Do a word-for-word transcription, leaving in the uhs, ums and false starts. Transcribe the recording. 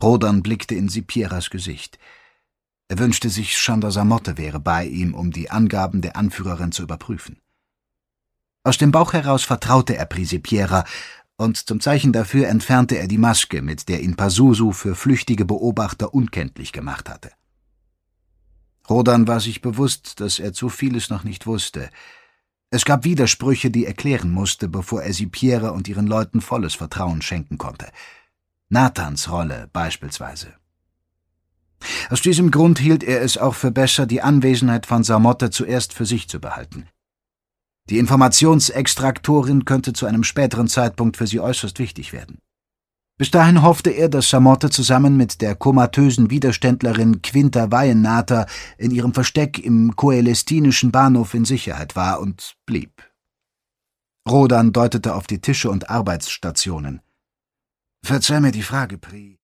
Rodan blickte in Sipieras Gesicht. Er wünschte sich, Chandra Samotte wäre bei ihm, um die Angaben der Anführerin zu überprüfen. Aus dem Bauch heraus vertraute er Prisipiera, und zum Zeichen dafür entfernte er die Maske, mit der ihn Pazuzu für flüchtige Beobachter unkenntlich gemacht hatte. Rodan war sich bewusst, dass er zu vieles noch nicht wusste. Es gab Widersprüche, die er klären musste, bevor er Sipiera und ihren Leuten volles Vertrauen schenken konnte. Nathans Rolle beispielsweise. Aus diesem Grund hielt er es auch für besser, die Anwesenheit von Samotte zuerst für sich zu behalten. Die Informationsextraktorin könnte zu einem späteren Zeitpunkt für sie äußerst wichtig werden. Bis dahin hoffte er, dass Samotte zusammen mit der komatösen Widerständlerin Quinta Vaiennata in ihrem Versteck im koelestinischen Bahnhof in Sicherheit war und blieb. Rodan deutete auf die Tische und Arbeitsstationen. »Verzeih mir die Frage, Pri.